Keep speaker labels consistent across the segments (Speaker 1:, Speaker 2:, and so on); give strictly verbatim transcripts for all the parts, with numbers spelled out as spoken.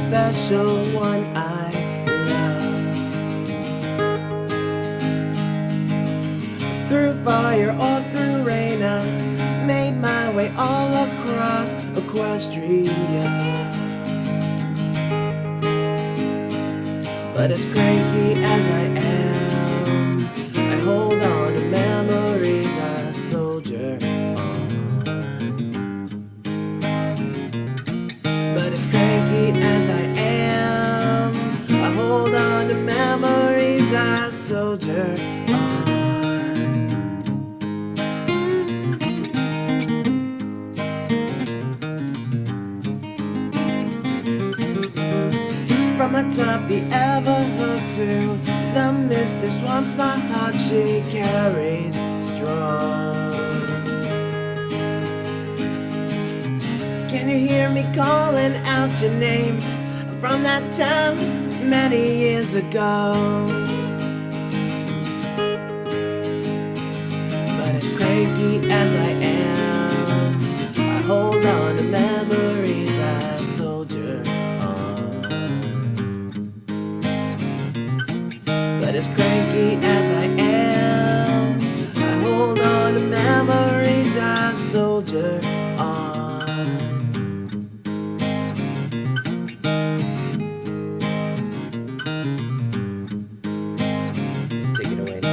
Speaker 1: special one I love. Through fire or through rain, I made my way all across Equestria. But as cranky as I am, I hold on to memories, I soldier on. But as cranky as I am, I hold on to memories, I soldier on. From atop the Everhook to the misty swamps, my heart she carries strong. Can you hear me calling out your name from that time many years ago? But as cranky as I am, I hold on to memories, I soldier on. But as cranky as I am, I hold on to memories, I soldier on. Take it away.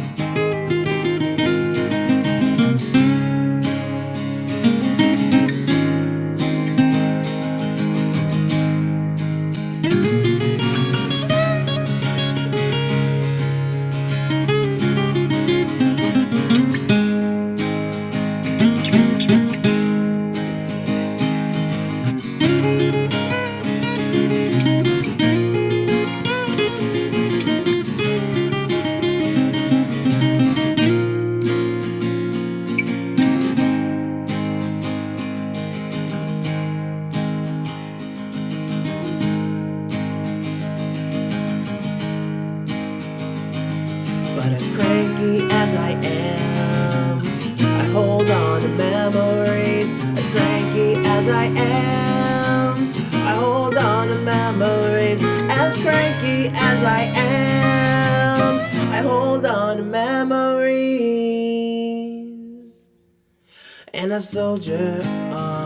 Speaker 1: But as cranky as I am, I hold on to memories. As cranky as I am, I hold on to memories. As cranky as I am, I hold on to memories. And I soldier on.